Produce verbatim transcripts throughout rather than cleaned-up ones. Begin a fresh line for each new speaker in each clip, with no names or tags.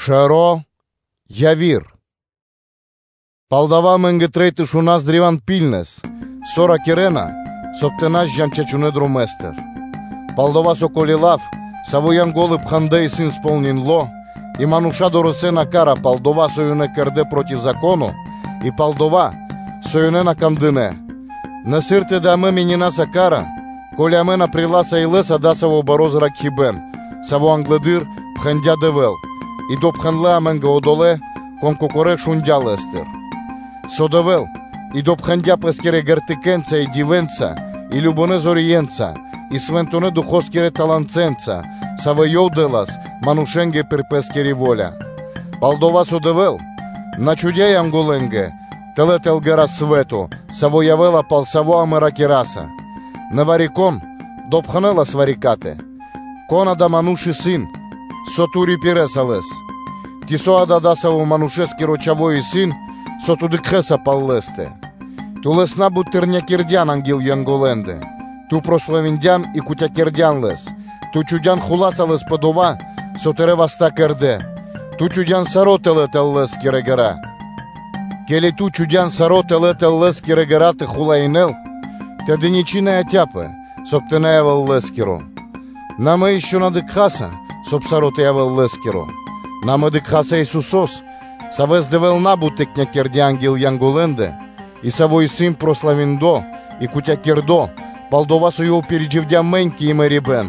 Шаро явир. Палдава мэнгэ трейтыш у нас древан пильнес, сора кирена, соптенаш жанчачуне друместер. Палдова соколилав, савоян голы пхандей сын сполнен ло, и мануша доросена кара палдова союне керде против закону, и палдова союне на кандыне. На сырте да мы менина сакара, коля мена приласа и леса да саво бороз ракхибен, саво англедыр пхандя девел, и до пханле аменга одоле, кон кокоре шундя лестер. Содевел, и до пхандя пескере гертикенца и дивенца, и любоне зориенца, и свентоне духоскере таланценца, саве йоделас, манушенге перпескери воля. Палдова содевел, на чудей анголенге, телетел гера свету, саво явела палсаво амеракераса. Навариком допханела сварикате, кона да мануши сын, сотури пиресалес. Тисоада дасаво манушески рочавой сын, сотудыкхеса паллесте. Ту лесна бутерня кирдян ангел янголенде, ту прославиндян и кутя кирдян лес, ту чудян хуласа лес подова, сотере васта керде, ту чудян сароте летел лес кирегера. Келе ту чудян сароте летел лес кирегера те хулаинел, те деничина тяпе, соптенеевал лескиро. Нама еще надыкхаса, соп сароте явал лескиро. Нама дыкхаса Исусос, савез девел набутекня керди ангел янголенде, и савой сын прославиндо, и кутя кердо, палдовасу йо передживдя меньки и мерибен.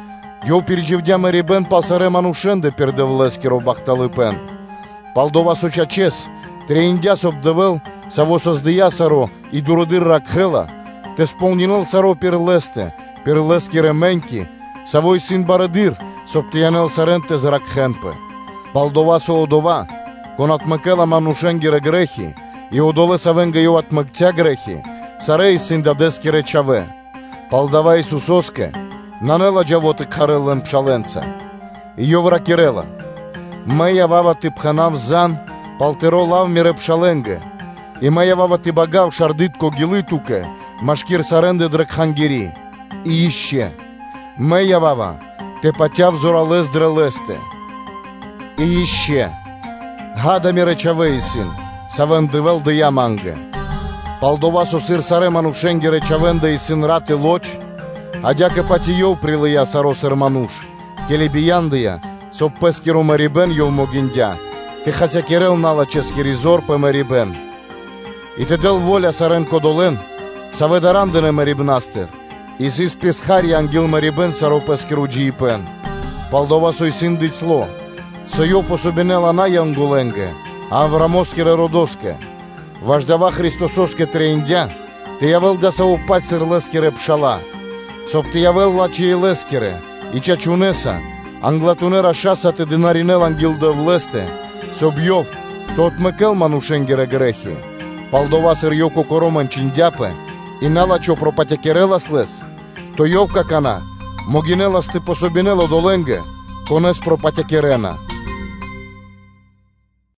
Йо передживдя мерибен палсаре манушенде пердев лескиро бахталыпен. Палдовасу чачес, треиндя соп девел, саво создыя саро, и дуродыр ракхела, те сполнинел саро перлесте, перлескире меньки, савой сын барадыр, соп тиянел саренте зракхенпе. Палдовасу одова, кон отмъкела манушенгире грехи, и одоле савенга йо отмъктя грехи, сарей сын дадески речаве. Палдава Исусоске, нанела джавоте карелен пшаленца. И йо вракирела. Мея вава ти пханав зан, палтеро лав мире пшаленге. И мея вава ти багав шардитко гили туке, машкир саренде дракхангири. И ище. Мея вава, те патяв зоралес дрелесте. И ище. Гада ми речавей син, савендевел да я манге. Палдова со сир саре манушенги речавенда и син рати лоч, а дяка патиев прилия саро сир мануш, келебияндия, со пескиро марибен йов могиндя, те хася керел нала чески ризор по марибен. И те дел воля сарен кодолен, саведарандене марибнастер, и сис песхари ангел марибен саро пескиро джиипен. Палдова сой син дицло, Сойо пособинела на янголенге, Аврамоскере родоске. Вождава Христососке треиндя, те явел да са опацер лескере пшала. Соп те явел лачи лескере, и чачунеса, англатунера шаса те динаринел ангел да влесте, соп йов, то отмекел манушенгере грехи. Палдова сыр йоко короман чиндяпе, и налачо пропатякерела слес, то йов как она, могинела сте пособинела доленге, конес пропатякерена.